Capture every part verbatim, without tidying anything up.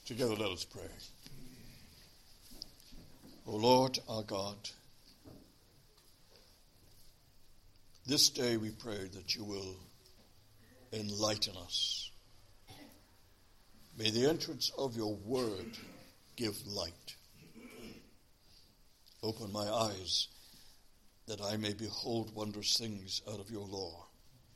Together let us pray. O Lord our God, this day we pray that you will enlighten us. May the entrance of your word give light. Open my eyes that I may behold wondrous things out of your law.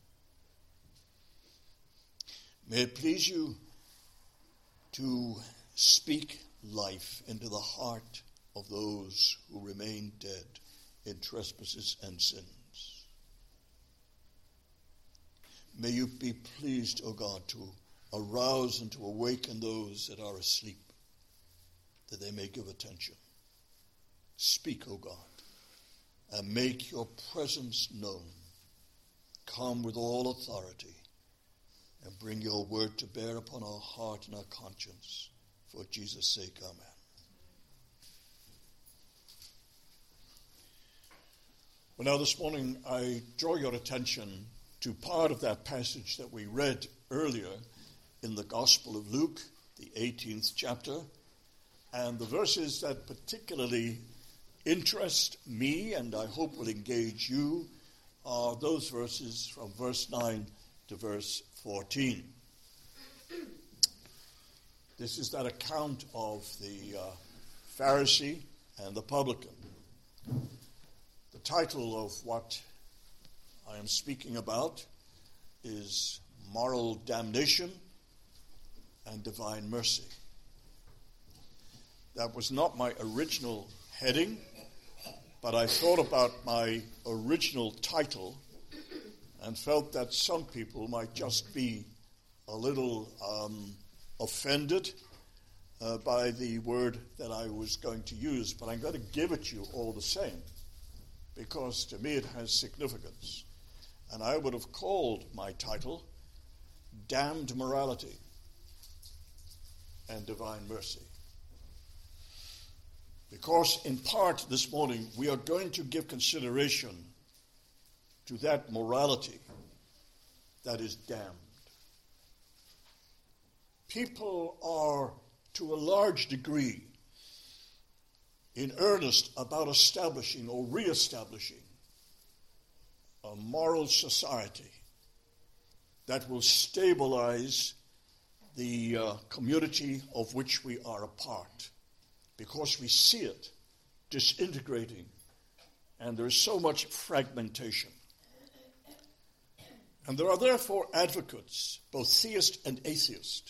May it please you to speak life into the heart of those who remain dead in trespasses and sins. May you be pleased, O God, to arouse and to awaken those that are asleep, that they may give attention. Speak, O God, and make your presence known. Come with all authority and bring your word to bear upon our heart and our conscience. For Jesus' sake, amen. Well, now this morning I draw your attention to part of that passage that we read earlier in the Gospel of Luke, the eighteenth chapter, and the verses that particularly interest me and I hope will engage you are those verses from verse nine to verse fourteen. This is that account of the uh, Pharisee and the publican. The title of what I am speaking about is Moral Damnation and Divine Mercy. That was not my original heading, but I thought about my original title and felt that some people might just be a little um, offended uh, by the word that I was going to use, but I'm going to give it you all the same, because to me it has significance. And I would have called my title Damned Morality and Divine Mercy. Because in part this morning we are going to give consideration to that morality that is damned. People are, to a large degree, in earnest about establishing or reestablishing a moral society that will stabilize the uh, community of which we are a part, because we see it disintegrating and there is so much fragmentation. And there are therefore advocates, both theist and atheist,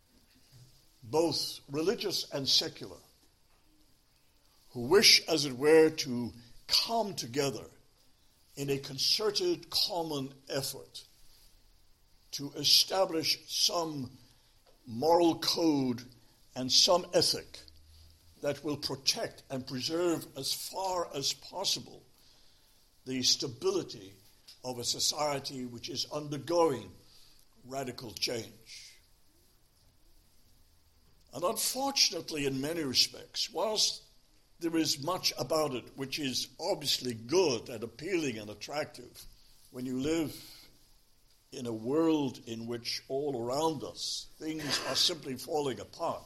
both religious and secular, who wish, as it were, to come together in a concerted common effort to establish some moral code and some ethic that will protect and preserve as far as possible the stability of a society which is undergoing radical change. And unfortunately, in many respects, whilst there is much about it which is obviously good and appealing and attractive, when you live in a world in which all around us things are simply falling apart,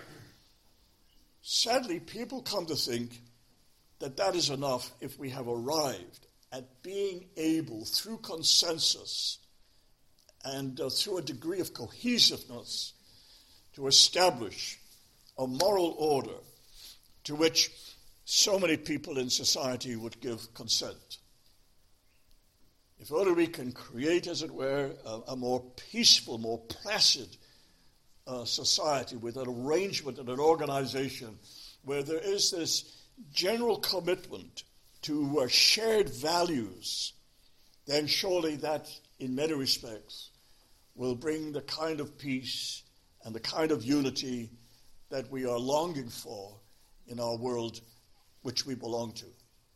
sadly people come to think that that is enough if we have arrived at being able, through consensus and uh, through a degree of cohesiveness, to establish a moral order to which so many people in society would give consent. If only we can create, as it were, a, a more peaceful, more placid uh, society with an arrangement and an organization where there is this general commitment to uh, shared values, then surely that, in many respects, will bring the kind of peace and the kind of unity that we are longing for in our world which we belong to.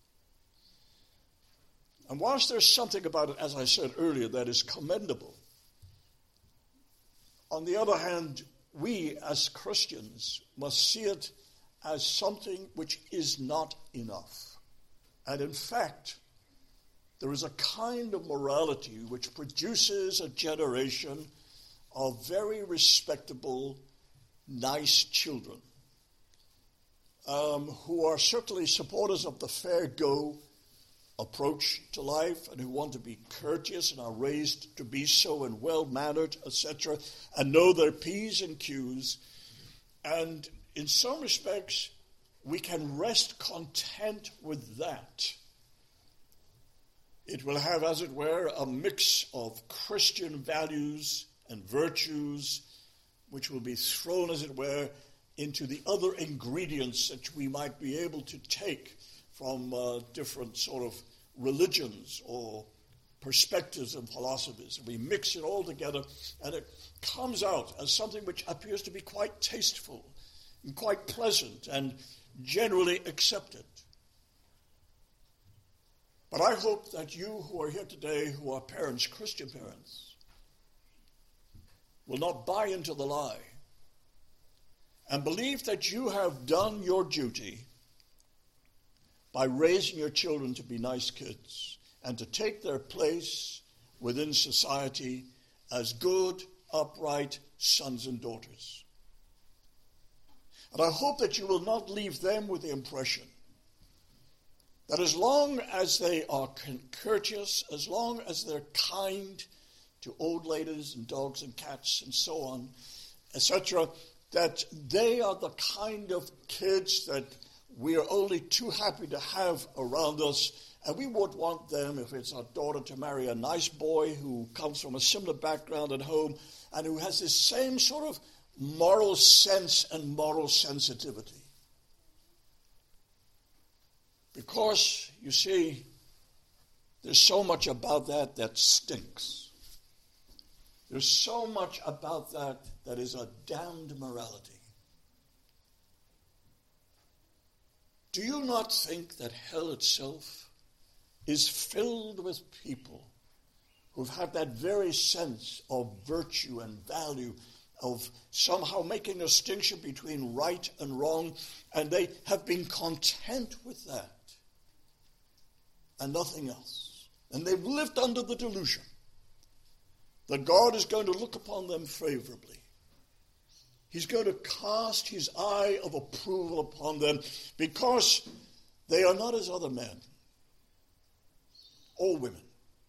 And whilst there's something about it, as I said earlier, that is commendable, on the other hand, we as Christians must see it as something which is not enough. And in fact, there is a kind of morality which produces a generation of very respectable, nice children um, who are certainly supporters of the fair go approach to life and who want to be courteous and are raised to be so and well-mannered, et cetera, and know their P's and Q's. And in some respects, we can rest content with that. It will have, as it were, a mix of Christian values and virtues, which will be thrown, as it were, into the other ingredients that we might be able to take from uh, different sort of religions or perspectives and philosophies. We mix it all together, and it comes out as something which appears to be quite tasteful and quite pleasant and generally accepted. But I hope that you who are here today, who are parents, Christian parents, will not buy into the lie and believe that you have done your duty by raising your children to be nice kids and to take their place within society as good, upright sons and daughters. And I hope that you will not leave them with the impression that as long as they are courteous, as long as they're kind to old ladies and dogs and cats and so on, et cetera, that they are the kind of kids that we are only too happy to have around us, and we would want them, if it's our daughter, to marry a nice boy who comes from a similar background at home and who has this same sort of moral sense and moral sensitivity. Because, you see, there's so much about that that stinks. There's so much about that that is a damned morality. Do you not think that hell itself is filled with people who've had that very sense of virtue and value, of somehow making a distinction between right and wrong, and they have been content with that and nothing else? And they've lived under the delusion that God is going to look upon them favorably. He's going to cast his eye of approval upon them because they are not as other men or women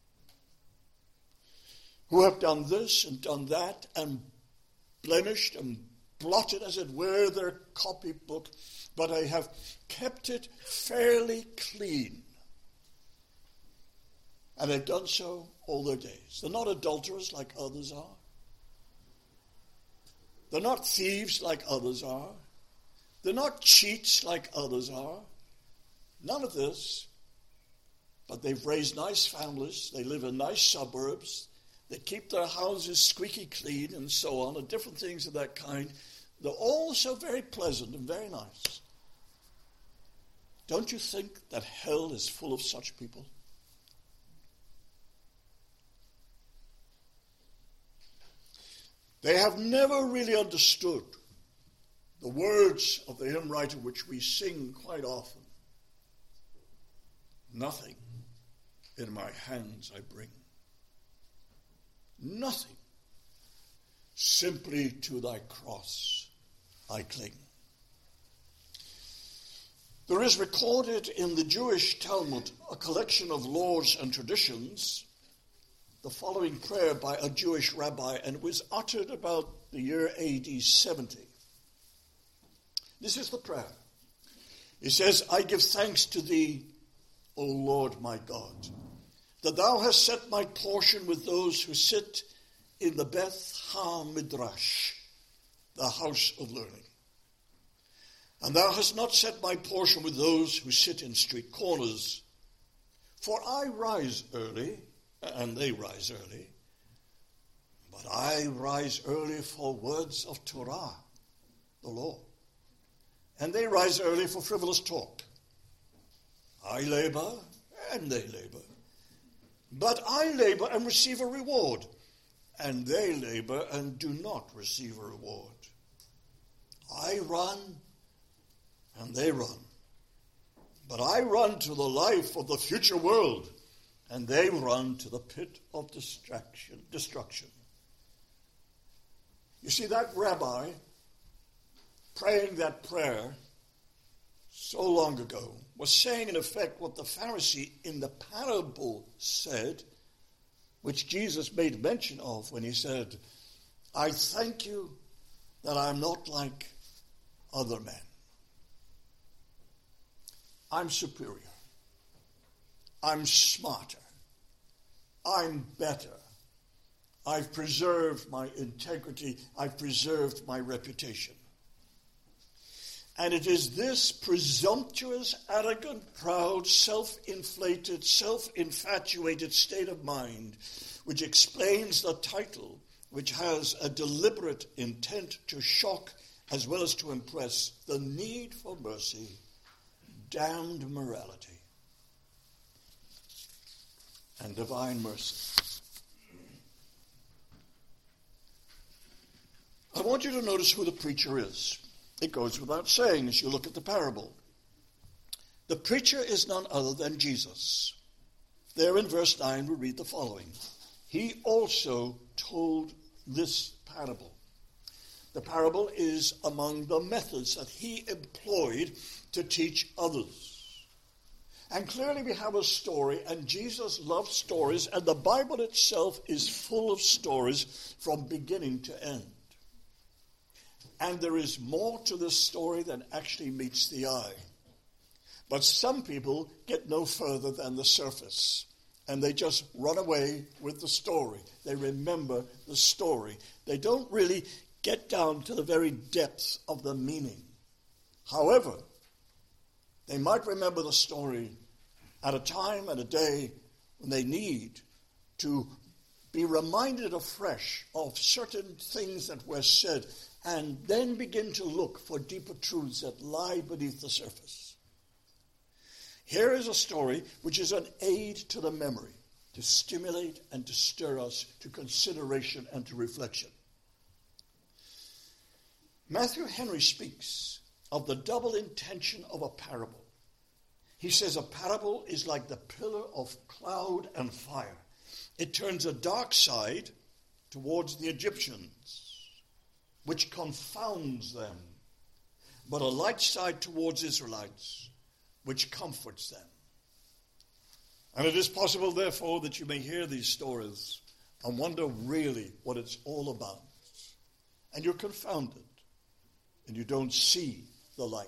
who have done this and done that and blemished and blotted, as it were, their copybook, but they have kept it fairly clean. And they've done so all their days. They're not adulterers like others are. They're not thieves like others are. They're not cheats like others are. None of this. But they've raised nice families. They live in nice suburbs. They keep their houses squeaky clean and so on, and different things of that kind. They're all so very pleasant and very nice. Don't you think that hell is full of such people? They have never really understood the words of the hymn writer which we sing quite often. Nothing in my hands I bring. Nothing. Simply to thy cross I cling. There is recorded in the Jewish Talmud, a collection of laws and traditions, the following prayer by a Jewish rabbi, and it was uttered about the year A D seventy. This is the prayer. It says, I give thanks to thee, O Lord my God, that thou hast set my portion with those who sit in the Beth HaMidrash, the house of learning. And thou hast not set my portion with those who sit in street corners. For I rise early, and they rise early, but I rise early for words of Torah, the law. And they rise early for frivolous talk. I labor, and they labor. But I labor and receive a reward, and they labor and do not receive a reward. I run, and they run. But I run to the life of the future world, and they run to the pit of distraction, destruction. You see, that rabbi praying that prayer so long ago, was saying in effect what the Pharisee in the parable said, which Jesus made mention of when he said, I thank you that I'm not like other men. I'm superior. I'm smarter. I'm better. I've preserved my integrity. I've preserved my reputation. And it is this presumptuous, arrogant, proud, self-inflated, self-infatuated state of mind which explains the title, which has a deliberate intent to shock as well as to impress, the need for mercy, damned morality, and divine mercy. I want you to notice who the preacher is. It goes without saying as you look at the parable. The preacher is none other than Jesus. There in verse nine we read the following. He also told this parable. The parable is among the methods that he employed to teach others. And clearly we have a story, and Jesus loves stories, and the Bible itself is full of stories from beginning to end. And there is more to this story than actually meets the eye. But some people get no further than the surface, and they just run away with the story. They remember the story. They don't really get down to the very depths of the meaning. However, they might remember the story at a time and a day when they need to be reminded afresh of certain things that were said, and then begin to look for deeper truths that lie beneath the surface. Here is a story which is an aid to the memory, to stimulate and to stir us to consideration and to reflection. Matthew Henry speaks of the double intention of a parable. He says a parable is like the pillar of cloud and fire. It turns a dark side towards the Egyptians, which confounds them, but a light side towards Israelites, which comforts them. And it is possible, therefore, that you may hear these stories and wonder really what it's all about. And you're confounded, and you don't see the light.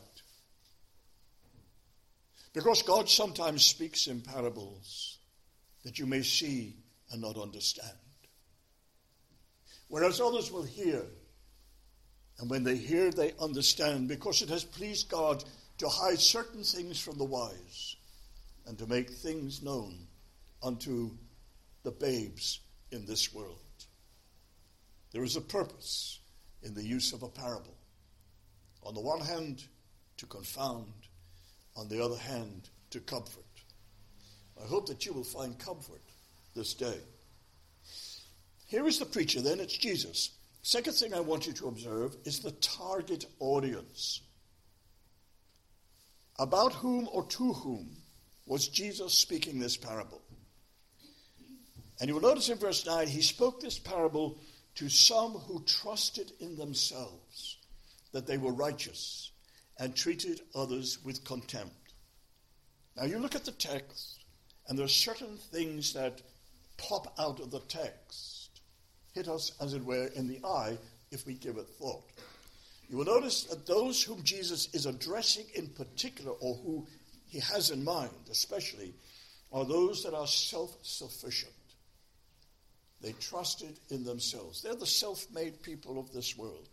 Because God sometimes speaks in parables that you may see and not understand. Whereas others will hear, and when they hear, they understand, because it has pleased God to hide certain things from the wise and to make things known unto the babes in this world. There is a purpose in the use of a parable. On the one hand, to confound. On the other hand, to comfort. I hope that you will find comfort this day. Here is the preacher then, it's Jesus. Second thing I want you to observe is the target audience. About whom or to whom was Jesus speaking this parable? And you will notice in verse nine, he spoke this parable to some who trusted in themselves that they were righteous and treated others with contempt. Now you look at the text, and there are certain things that pop out of the text, hit us, as it were, in the eye if we give it thought. You will notice that those whom Jesus is addressing in particular, or who he has in mind especially, are those that are self-sufficient. They trusted in themselves. They're the self-made people of this world.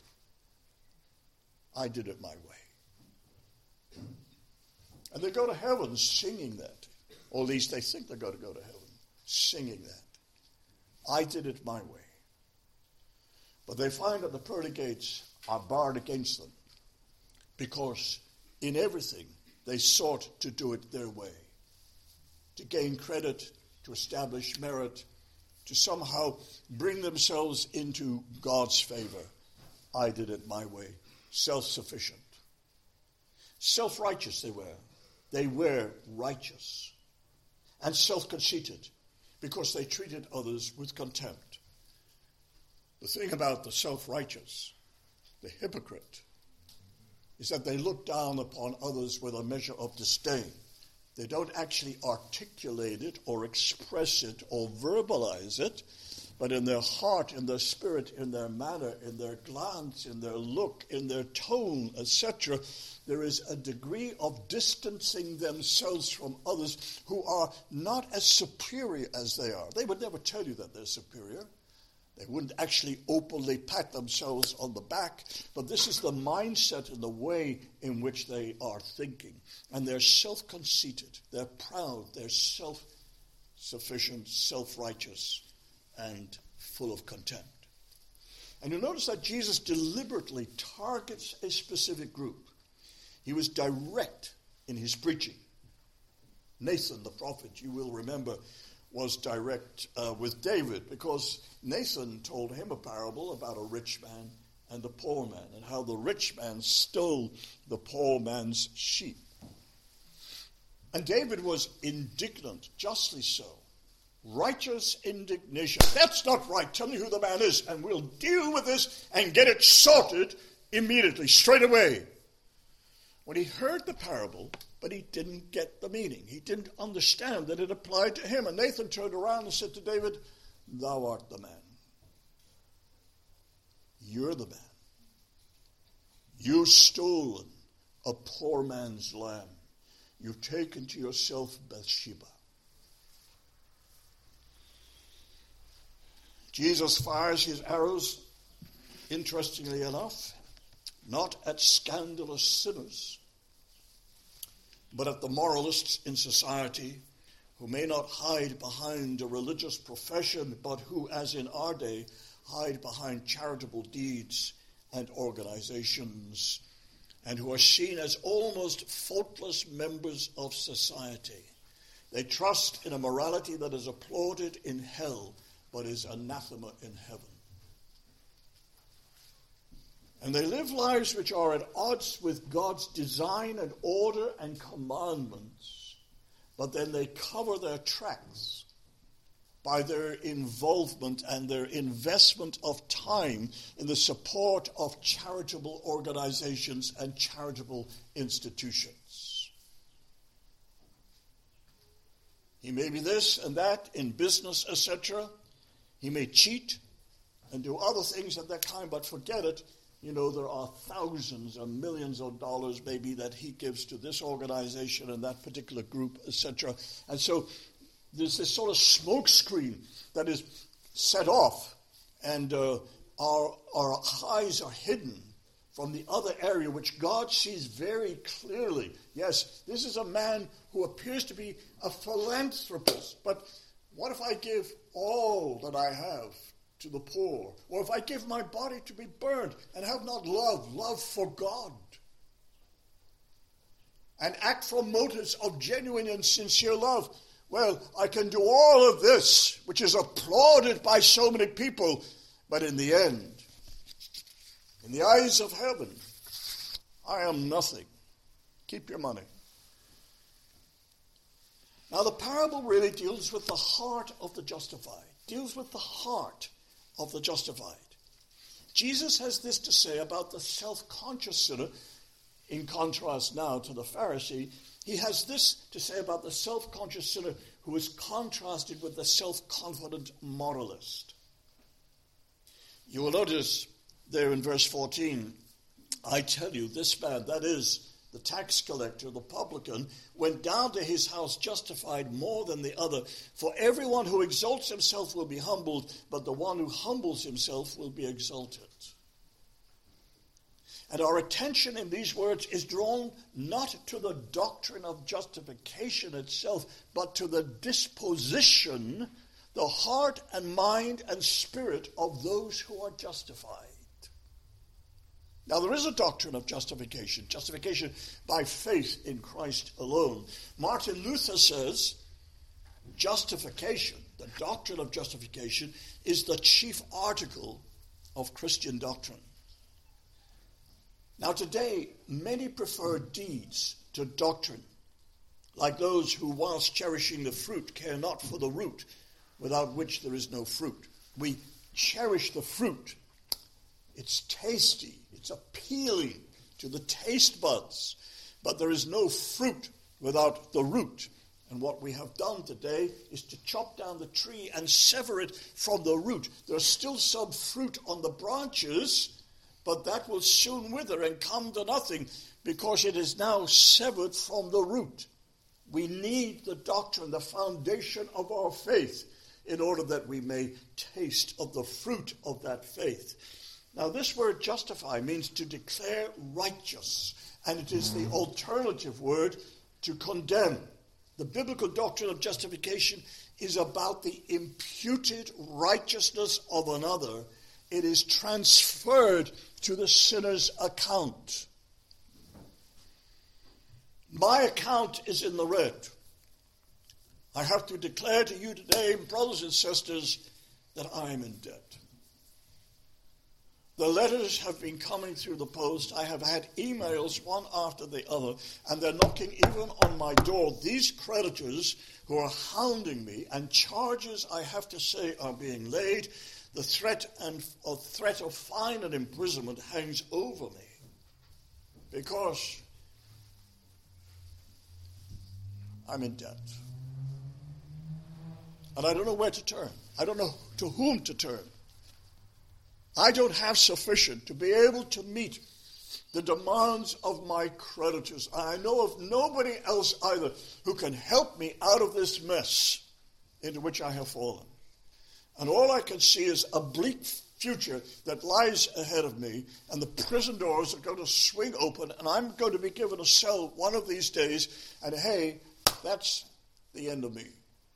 I did it my way. And they go to heaven singing that. Or at least they think they're going to go to heaven singing that. I did it my way. But they find that the pearly gates are barred against them, because in everything they sought to do it their way, to gain credit, to establish merit, to somehow bring themselves into God's favor. I did it my way. Self-sufficient. Self-righteous they were. They were righteous. And self-conceited, because they treated others with contempt. The thing about the self-righteous, the hypocrite, is that they look down upon others with a measure of disdain. They don't actually articulate it or express it or verbalize it, but in their heart, in their spirit, in their manner, in their glance, in their look, in their tone, et cetera, there is a degree of distancing themselves from others who are not as superior as they are. They would never tell you that they're superior. They wouldn't actually openly pat themselves on the back, but this is the mindset and the way in which they are thinking. And they're self-conceited, they're proud, they're self-sufficient, self-righteous, and full of contempt. And you notice that Jesus deliberately targets a specific group. He was direct in his preaching. Nathan, the prophet, you will remember, was direct uh, with David, because Nathan told him a parable about a rich man and a poor man, and how the rich man stole the poor man's sheep. And David was indignant, justly so. Righteous indignation. That's not right. Tell me who the man is, and we'll deal with this and get it sorted immediately, straight away. When he heard the parable, but he didn't get the meaning. He didn't understand that it applied to him. And Nathan turned around and said to David, "Thou art the man. You're the man. You've stolen a poor man's lamb. You've taken to yourself Bathsheba." Jesus fires his arrows, interestingly enough, not at scandalous sinners, but at the moralists in society who may not hide behind a religious profession, but who, as in our day, hide behind charitable deeds and organizations, and who are seen as almost faultless members of society. They trust in a morality that is applauded in hell, but is anathema in heaven. And they live lives which are at odds with God's design and order and commandments, but then they cover their tracks by their involvement and their investment of time in the support of charitable organizations and charitable institutions. He may be this and that in business, et cetera. He may cheat and do other things of that kind, but forget it. You know, there are thousands and millions of dollars maybe that he gives to this organization and that particular group, et cetera. And so there's this sort of smoke screen that is set off, and uh, our, our eyes are hidden from the other area, which God sees very clearly. Yes, this is a man who appears to be a philanthropist, but what if I give all that I have to the poor? Or if I give my body to be burned and have not love, love for God, and act from motives of genuine and sincere love, well, I can do all of this, which is applauded by so many people, but in the end, in the eyes of heaven, I am nothing. Keep your money. Now, the parable really deals with the heart of the justified, deals with the heart of the justified. Jesus has this to say about the self-conscious sinner, in contrast now to the Pharisee. He has this to say about the self-conscious sinner who is contrasted with the self-confident moralist. You will notice there in verse fourteen, I tell you, this man, that is, the tax collector, the publican, went down to his house justified more than the other. For everyone who exalts himself will be humbled, but the one who humbles himself will be exalted. And our attention in these words is drawn not to the doctrine of justification itself, but to the disposition, the heart and mind and spirit of those who are justified. Now, there is a doctrine of justification, justification by faith in Christ alone. Martin Luther says justification, the doctrine of justification, is the chief article of Christian doctrine. Now, today, many prefer deeds to doctrine, like those who, whilst cherishing the fruit, care not for the root, without which there is no fruit. We cherish the fruit. It's tasty. It's appealing. to the taste buds, but there is no fruit without the root. And what we have done today is to chop down the tree and sever it from the root. There's still some fruit on the branches, but that will soon wither and come to nothing because it is now severed from the root. We need the doctrine, the foundation of our faith, in order that we may taste of the fruit of that faith. Now, this word justify means to declare righteous, and it is the alternative word to condemn. The biblical doctrine of justification is about the imputed righteousness of another. It is transferred to the sinner's account. My account is in the red. I have to declare to you today, brothers and sisters, that I am in debt. The letters have been coming through the post. I have had emails one after the other, and they're knocking even on my door. These creditors who are hounding me, and charges, I have to say, are being laid. The threat and a threat of fine and imprisonment hangs over me because I'm in debt. And I don't know where to turn. I don't know to whom to turn. I don't have sufficient to be able to meet the demands of my creditors. I know of nobody else either who can help me out of this mess into which I have fallen. And all I can see is a bleak future that lies ahead of me, and the prison doors are going to swing open, and I'm going to be given a cell one of these days, and hey, that's the end of me.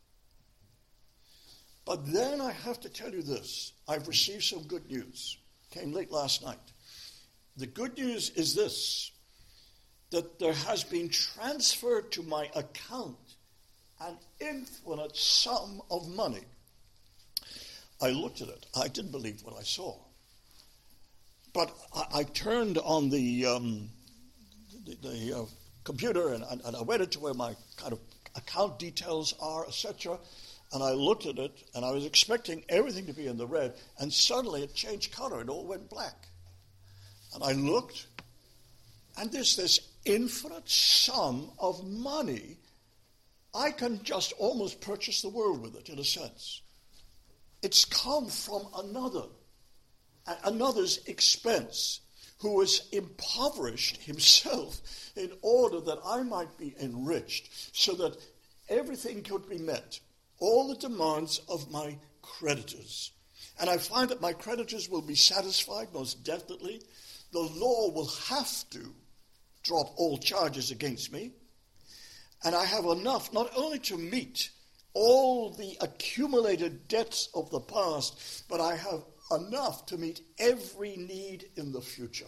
But then I have to tell you this. I've received some good news. Came late last night. The good news is this, that there has been transferred to my account an infinite sum of money. I looked at it. I didn't believe what I saw. But I, I turned on the, um, the, the uh, computer and, and, and I went into where my kind of account details are, et cetera. And I looked at it, and I was expecting everything to be in the red, and suddenly it changed color. It all went black. And I looked, and there's this infinite sum of money. I can just almost purchase the world with it, in a sense. It's come from another, another's expense, who has impoverished himself in order that I might be enriched, so that everything could be met. All the demands of my creditors. And I find that my creditors will be satisfied most definitely. The law will have to drop all charges against me. And I have enough not only to meet all the accumulated debts of the past, but I have enough to meet every need in the future.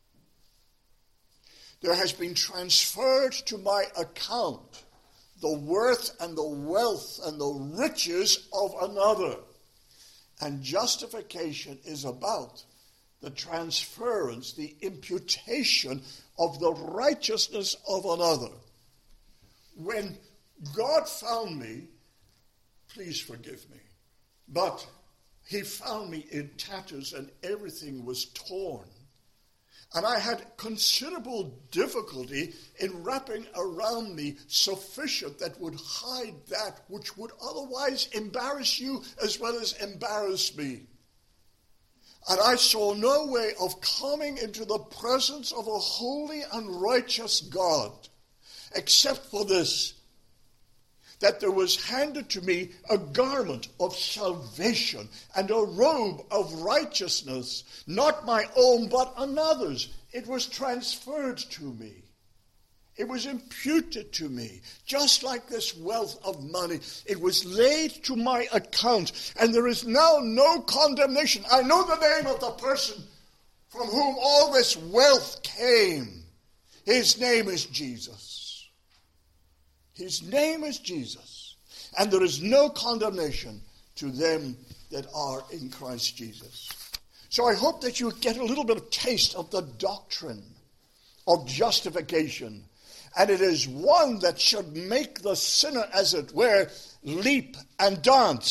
There has been transferred to my account the worth and the wealth and the riches of another. And justification is about the transference, the imputation of the righteousness of another. When God found me, please forgive me, but he found me in tatters and everything was torn. And I had considerable difficulty in wrapping around me sufficient that would hide that which would otherwise embarrass you as well as embarrass me. And I saw no way of coming into the presence of a holy and righteous God except for this, that there was handed to me a garment of salvation and a robe of righteousness, not my own but another's. It was transferred to me. It was imputed to me, just like this wealth of money. It was laid to my account, and there is now no condemnation. I know the name of the person from whom all this wealth came. His name is Jesus. His name is Jesus. And there is no condemnation to them that are in Christ Jesus. So I hope that you get a little bit of taste of the doctrine of justification. And it is one that should make the sinner, as it were, leap and dance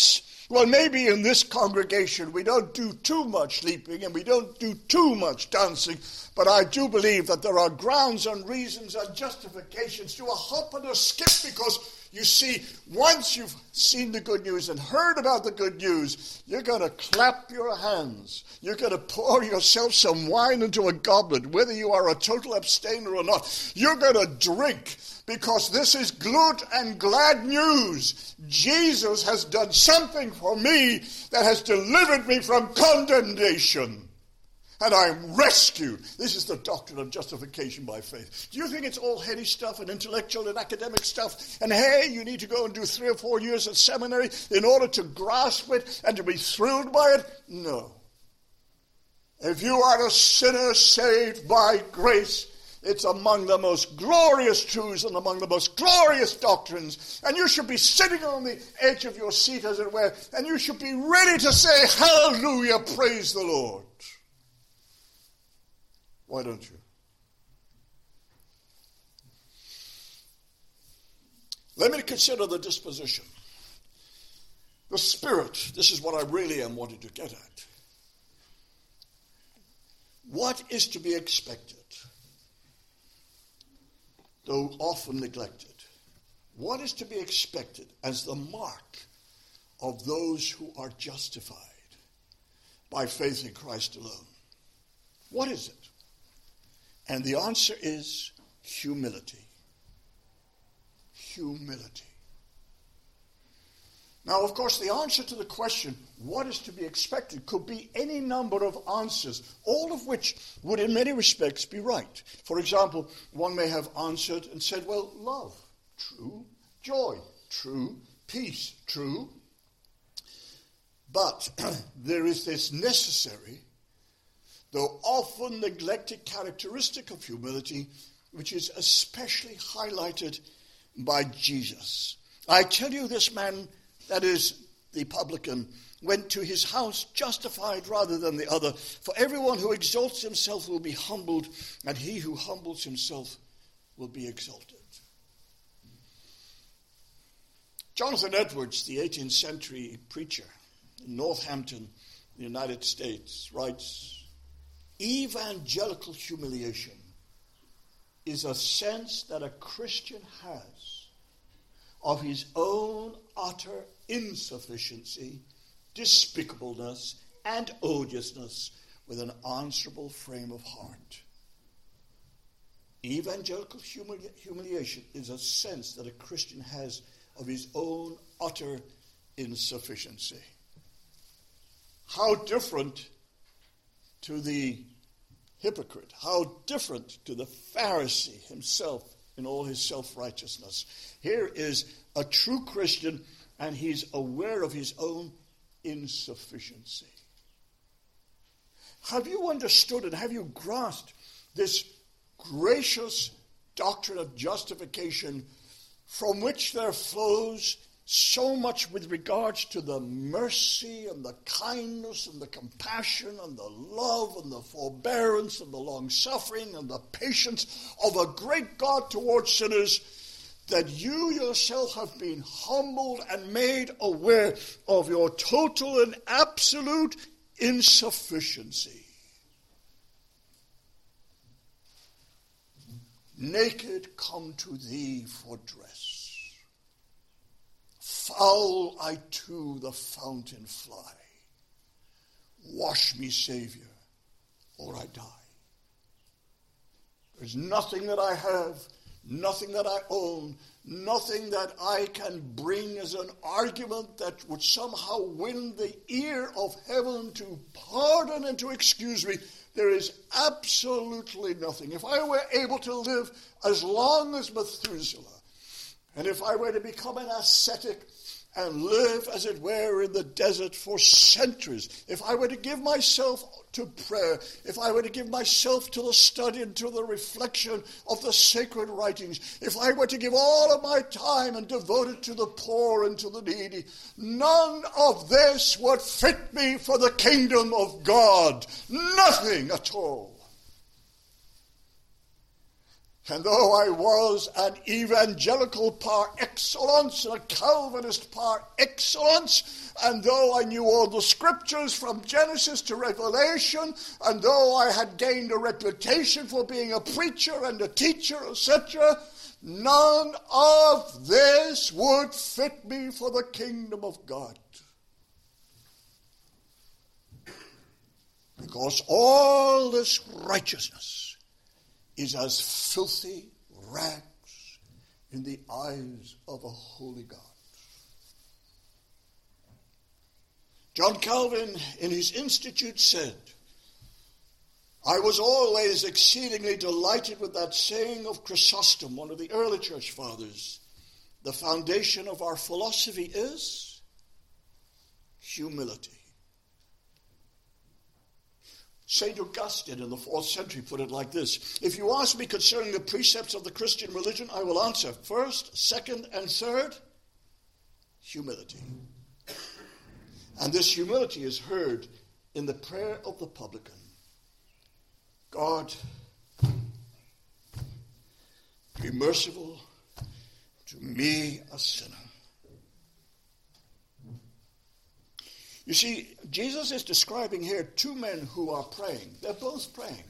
Well, maybe in this congregation we don't do too much leaping and we don't do too much dancing, but I do believe that there are grounds and reasons and justifications to a hop and a skip, because you see, once you've seen the good news and heard about the good news, you're going to clap your hands. You're going to pour yourself some wine into a goblet, whether you are a total abstainer or not. You're going to drink, because this is good and glad news. Jesus has done something for me that has delivered me from condemnation. And I'm rescued. This is the doctrine of justification by faith. Do you think it's all heady stuff and intellectual and academic stuff? And hey, you need to go and do three or four years at seminary in order to grasp it and to be thrilled by it? No. If you are a sinner saved by grace, it's among the most glorious truths and among the most glorious doctrines. And you should be sitting on the edge of your seat, as it were, and you should be ready to say, hallelujah, praise the Lord. Why don't you? Let me consider the disposition. The spirit. This is what I really am wanting to get at. What is to be expected, though often neglected? What is to be expected as the mark of those who are justified by faith in Christ alone? What is it? And the answer is humility. Humility. Now, of course, the answer to the question, what is to be expected, could be any number of answers, all of which would in many respects be right. For example, one may have answered and said, well, love, true. Joy, true. Peace, true. But there is this necessary, though often neglected characteristic of humility, which is especially highlighted by Jesus. I tell you, this man, that is the publican, went to his house justified rather than the other. For everyone who exalts himself will be humbled, and he who humbles himself will be exalted. Jonathan Edwards, the eighteenth century preacher in Northampton, the United States, writes, evangelical humiliation is a sense that a Christian has of his own utter insufficiency, despicableness, and odiousness with an answerable frame of heart. Evangelical humili- humiliation is a sense that a Christian has of his own utter insufficiency. How different to the hypocrite, how different to the Pharisee himself in all his self-righteousness. Here is a true Christian, and he's aware of his own insufficiency. Have you understood and have you grasped this gracious doctrine of justification, from which there flows so much with regards to the mercy and the kindness and the compassion and the love and the forbearance and the long-suffering and the patience of a great God towards sinners, that you yourself have been humbled and made aware of your total and absolute insufficiency. Naked come to thee for dress. Foul I to the fountain fly. Wash me, Savior, or I die. There's nothing that I have, nothing that I own, nothing that I can bring as an argument that would somehow win the ear of heaven to pardon and to excuse me. There is absolutely nothing. If I were able to live as long as Methuselah, and if I were to become an ascetic and live, as it were, in the desert for centuries, if I were to give myself to prayer, if I were to give myself to the study and to the reflection of the sacred writings, if I were to give all of my time and devote it to the poor and to the needy, none of this would fit me for the kingdom of God. Nothing at all. And though I was an evangelical par excellence, and a Calvinist par excellence, and though I knew all the scriptures from Genesis to Revelation, and though I had gained a reputation for being a preacher and a teacher, et cetera, none of this would fit me for the kingdom of God. Because all this righteousness is as filthy rags in the eyes of a holy God. John Calvin, in his Institute, said, I was always exceedingly delighted with that saying of Chrysostom, one of the early church fathers, the foundation of our philosophy is humility. Saint Augustine in the fourth century put it like this: if you ask me concerning the precepts of the Christian religion, I will answer first, second, and third, humility. And this humility is heard in the prayer of the publican. God, be merciful to me, a sinner. You see, Jesus is describing here two men who are praying. They're both praying.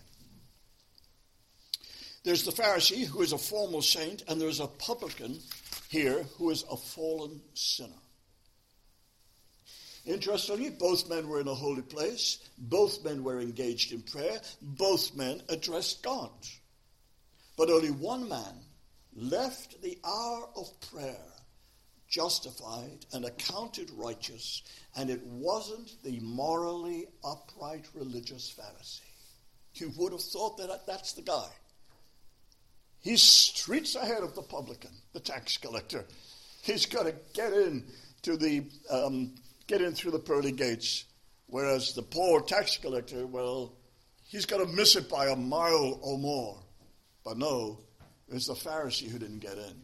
There's the Pharisee, who is a formal saint, and there's a publican here who is a fallen sinner. Interestingly, both men were in a holy place. Both men were engaged in prayer. Both men addressed God. But only one man left the hour of prayer justified and accounted righteous, and it wasn't the morally upright religious Pharisee. You would have thought that that's the guy. He's streets ahead of the publican, the tax collector. He's got to get in to the um, get in through the pearly gates, whereas the poor tax collector, well, he's got to miss it by a mile or more. But no, it's the Pharisee who didn't get in.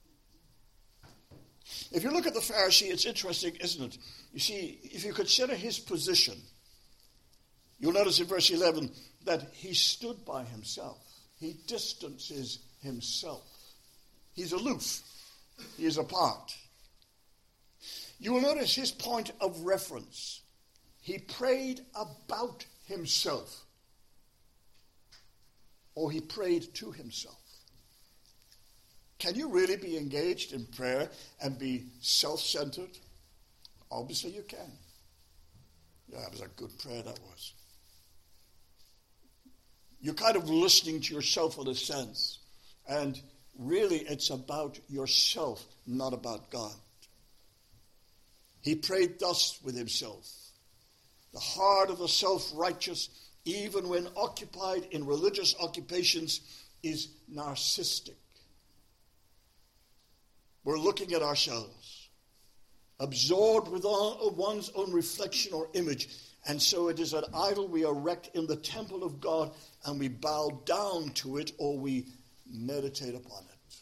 If you look at the Pharisee, it's interesting, isn't it? You see, if you consider his position, you'll notice in verse eleven that he stood by himself. He distances himself. He's aloof. He is apart. You will notice his point of reference. He prayed about himself, or he prayed to himself. Can you really be engaged in prayer and be self-centered? Obviously you can. Yeah, it was a good prayer, that was. You're kind of listening to yourself in a sense. And really it's about yourself, not about God. He prayed thus with himself. The heart of the self-righteous, even when occupied in religious occupations, is narcissistic. We're looking at ourselves, absorbed with all, one's own reflection or image. And so it is an idol we erect in the temple of God, and we bow down to it, or we meditate upon it.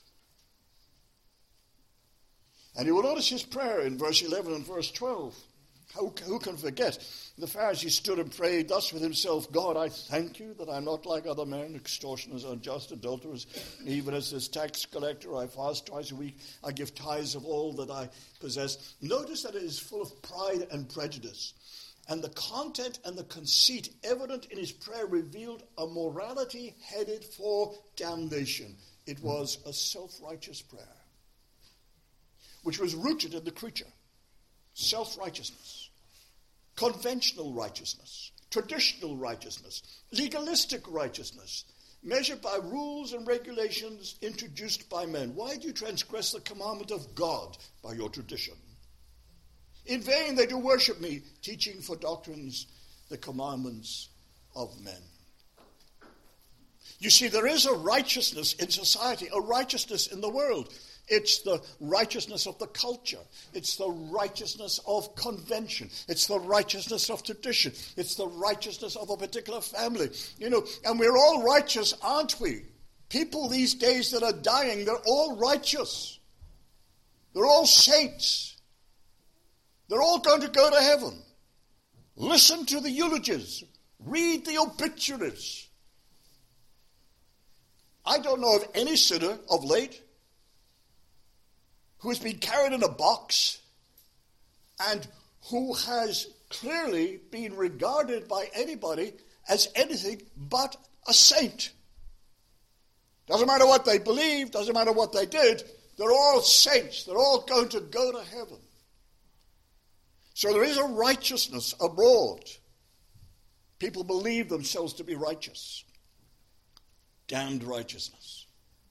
And you will notice his prayer in verse eleven and verse twelve. Who, who can forget? The Pharisee stood and prayed thus with himself, God, I thank you that I'm not like other men, extortioners, unjust, adulterers, even as this tax collector. I fast twice a week. I give tithes of all that I possess. Notice that it is full of pride and prejudice. And the content and the conceit evident in his prayer revealed a morality headed for damnation. It was a self-righteous prayer, which was rooted in the creature. Self-righteousness, conventional righteousness, traditional righteousness, legalistic righteousness, measured by rules and regulations introduced by men. Why do you transgress the commandment of God by your tradition? In vain they do worship me, teaching for doctrines the commandments of men. You see, there is a righteousness in society, a righteousness in the world. It's the righteousness of the culture. It's the righteousness of convention. It's the righteousness of tradition. It's the righteousness of a particular family. You know, and we're all righteous, aren't we? People these days that are dying, they're all righteous. They're all saints. They're all going to go to heaven. Listen to the eulogies. Read the obituaries. I I don't know of any sinner of late who has been carried in a box and who has clearly been regarded by anybody as anything but a saint. Doesn't matter what they believe, doesn't matter what they did, they're all saints. They're all going to go to heaven. So there is a righteousness abroad. People believe themselves to be righteous. Damned righteousness.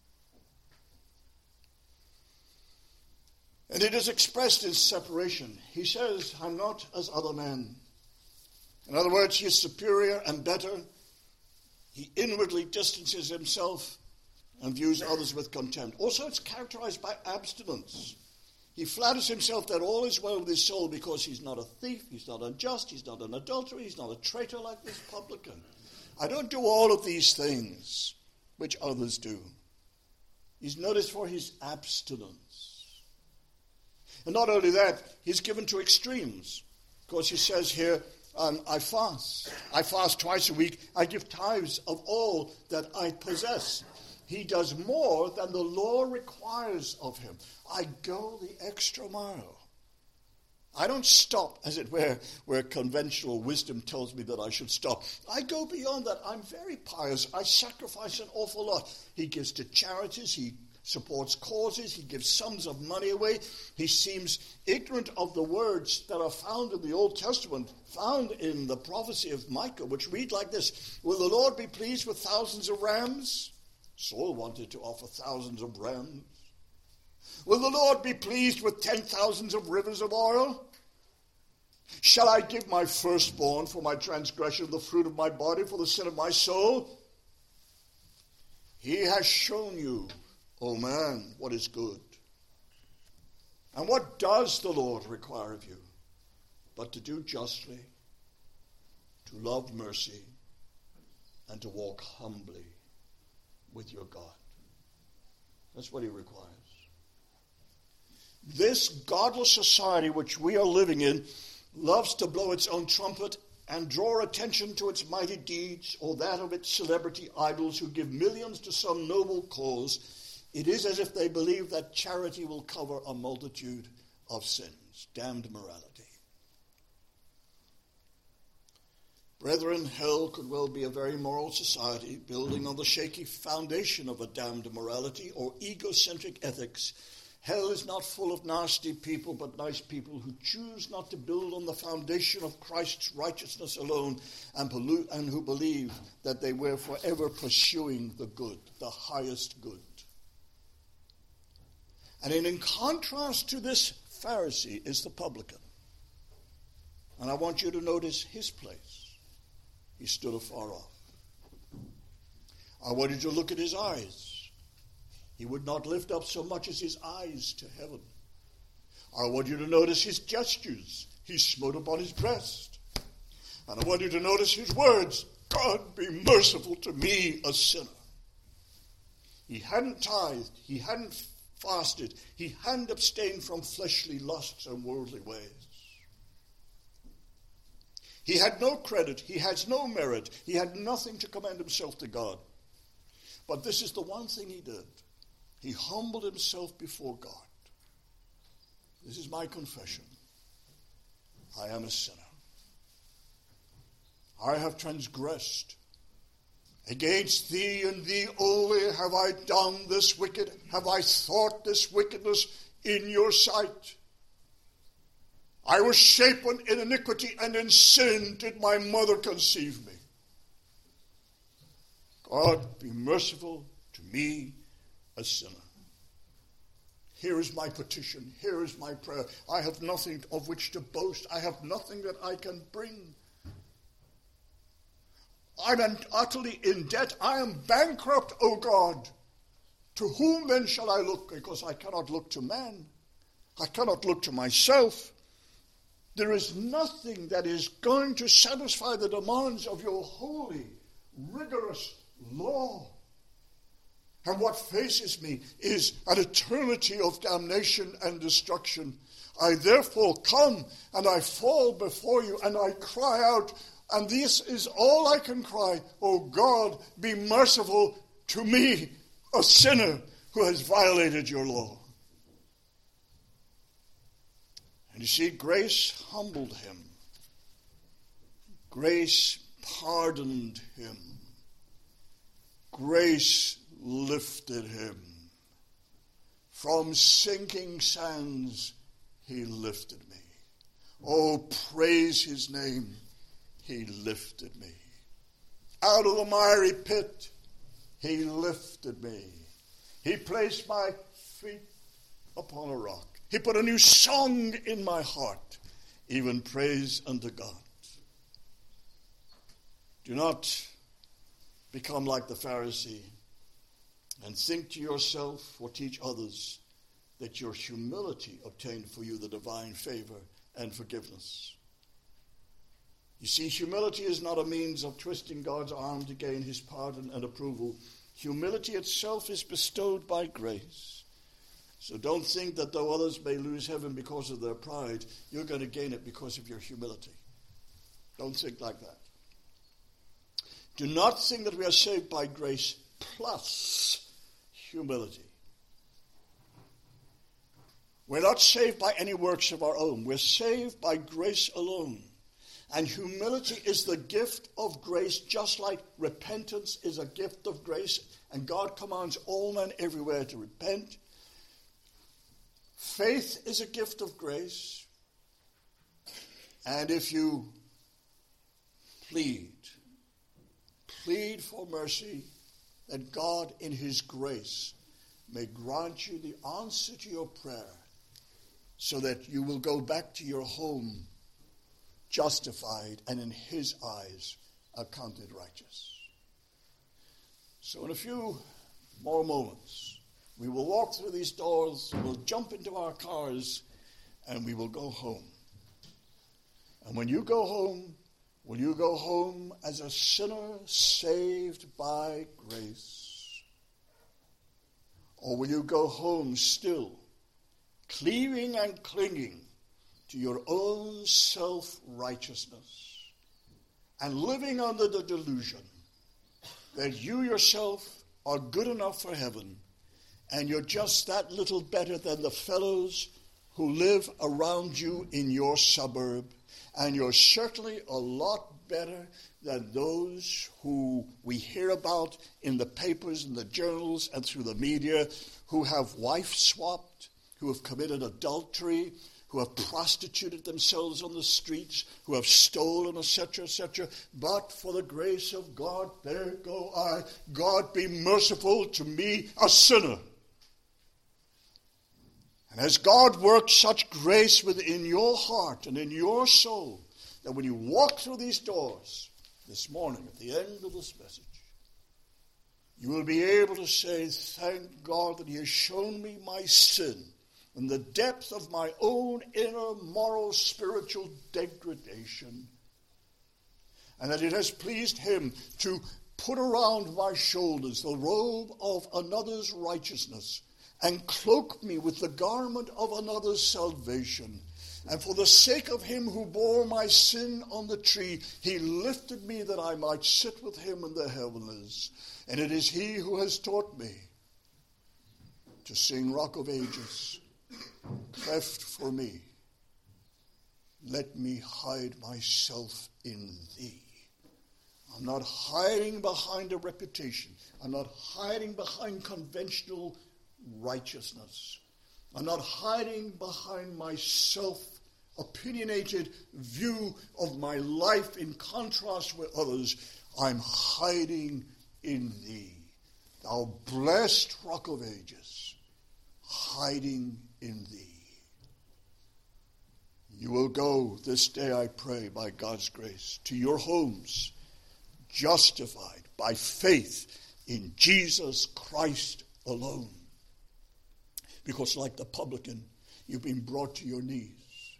And it is expressed in separation. He says, I'm not as other men. In other words, he is superior and better. He inwardly distances himself and views others with contempt. Also, it's characterized by abstinence. He flatters himself that all is well with his soul because he's not a thief, he's not unjust, he's not an adulterer, he's not a traitor like this publican. I don't do all of these things which others do. He's noticed for his abstinence. And not only that, he's given to extremes. Of course, he says here, um, I fast. I fast twice a week. I give tithes of all that I possess. He does more than the law requires of him. I go the extra mile. I don't stop, as it were, where conventional wisdom tells me that I should stop. I go beyond that. I'm very pious. I sacrifice an awful lot. He gives to charities. He supports causes. He gives sums of money away. He seems ignorant of the words that are found in the Old Testament, found in the prophecy of Micah, which read like this. Will the Lord be pleased with thousands of rams? Saul wanted to offer thousands of rams. Will the Lord be pleased with ten thousands of rivers of oil? Shall I give my firstborn for my transgression, the fruit of my body for the sin of my soul? He has shown you, O man, what is good. And what does the Lord require of you? But to do justly, to love mercy, and to walk humbly with your God. That's what he requires. This godless society which we are living in loves to blow its own trumpet and draw attention to its mighty deeds or that of its celebrity idols who give millions to some noble cause. It is as if they believe that charity will cover a multitude of sins. Damned morality. Brethren, hell could well be a very moral society building on the shaky foundation of a damned morality or egocentric ethics. Hell is not full of nasty people, but nice people who choose not to build on the foundation of Christ's righteousness alone and, pollute, and who believe that they were forever pursuing the good, the highest good. And in, in contrast to this Pharisee is the publican. And I want you to notice his place. He stood afar off. I want you to look at his eyes. He would not lift up so much as his eyes to heaven. I want you to notice his gestures. He smote upon his breast. And I want you to notice his words. God be merciful to me, a sinner. He hadn't tithed. He hadn't fasted. He hadn't abstained from fleshly lusts and worldly ways. He had no credit. He has no merit. He had nothing to commend himself to God. But this is the one thing he did. He humbled himself before God. This is my confession. I am a sinner. I have transgressed. Against thee and thee only have I done this wicked, have I thought this wickedness in your sight. I was shapen in iniquity, and in sin did my mother conceive me. God, be merciful to me, a sinner. Here is my petition. Here is my prayer. I have nothing of which to boast. I have nothing that I can bring. I'm utterly in debt. I am bankrupt, O God. To whom then shall I look? Because I cannot look to man. I cannot look to myself. There is nothing that is going to satisfy the demands of your holy, rigorous law. And what faces me is an eternity of damnation and destruction. I therefore come and I fall before you and I cry out, and this is all I can cry, O God, be merciful to me, a sinner who has violated your law. And you see, grace humbled him. Grace pardoned him. Grace lifted him. From sinking sands, he lifted me. Oh, praise his name. He lifted me. Out of the miry pit, he lifted me. He placed my feet upon a rock. He put a new song in my heart, even praise unto God. Do not become like the Pharisee and think to yourself or teach others that your humility obtained for you the divine favor and forgiveness. You see, humility is not a means of twisting God's arm to gain his pardon and approval. Humility itself is bestowed by grace. So don't think that though others may lose heaven because of their pride, you're going to gain it because of your humility. Don't think like that. Do not think that we are saved by grace plus humility. We're not saved by any works of our own. We're saved by grace alone. And humility is the gift of grace, just like repentance is a gift of grace. And God commands all men everywhere to repent. Faith is a gift of grace. And if you plead, plead for mercy, that God in his grace may grant you the answer to your prayer, so that you will go back to your home justified and in his eyes accounted righteous. So in a few more moments, we will walk through these doors, we'll jump into our cars, and we will go home. And when you go home, will you go home as a sinner saved by grace? Or will you go home still cleaving and clinging to your own self-righteousness and living under the delusion that you yourself are good enough for heaven and you're just that little better than the fellows who live around you in your suburb, and you're certainly a lot better than those who we hear about in the papers and the journals and through the media, who have wife swapped, who have committed adultery, who have prostituted themselves on the streets, who have stolen, et cetera, et cetera. But for the grace of God, there go I. God be merciful to me, a sinner. And as God works such grace within your heart and in your soul, that when you walk through these doors this morning at the end of this message, you will be able to say, thank God that he has shown me my sin and the depth of my own inner moral spiritual degradation, and that it has pleased him to put around my shoulders the robe of another's righteousness and cloak me with the garment of another's salvation. And for the sake of him who bore my sin on the tree, he lifted me that I might sit with him in the heavenlies. And it is he who has taught me to sing Rock of Ages, cleft for me. Let me hide myself in thee. I'm not hiding behind a reputation. I'm not hiding behind conventional righteousness. I'm not hiding behind my self-opinionated view of my life in contrast with others. I'm hiding in thee, thou blessed Rock of Ages, hiding in thee. You will go this day, I pray, by God's grace, to your homes, justified by faith in Jesus Christ alone. Because like the publican, you've been brought to your knees.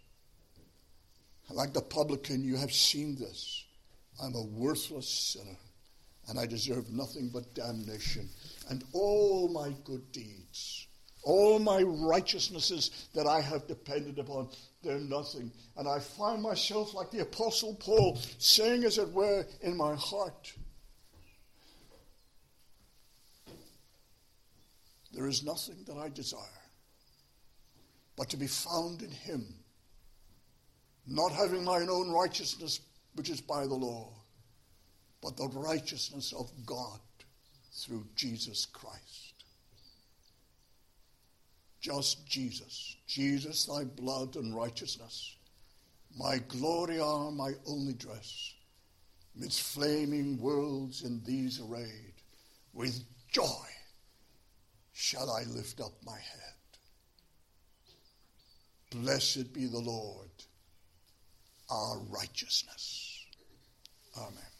Like the publican, you have seen this. I'm a worthless sinner, and I deserve nothing but damnation. And all my good deeds, all my righteousnesses that I have depended upon, they're nothing. And I find myself like the Apostle Paul, saying, as it were, in my heart, there is nothing that I desire but to be found in him, not having mine own righteousness, which is by the law, but the righteousness of God through Jesus Christ. Just Jesus, Jesus, thy blood and righteousness, my glory are, my only dress, midst flaming worlds in these arrayed, with joy shall I lift up my head. Blessed be the Lord, our righteousness. Amen.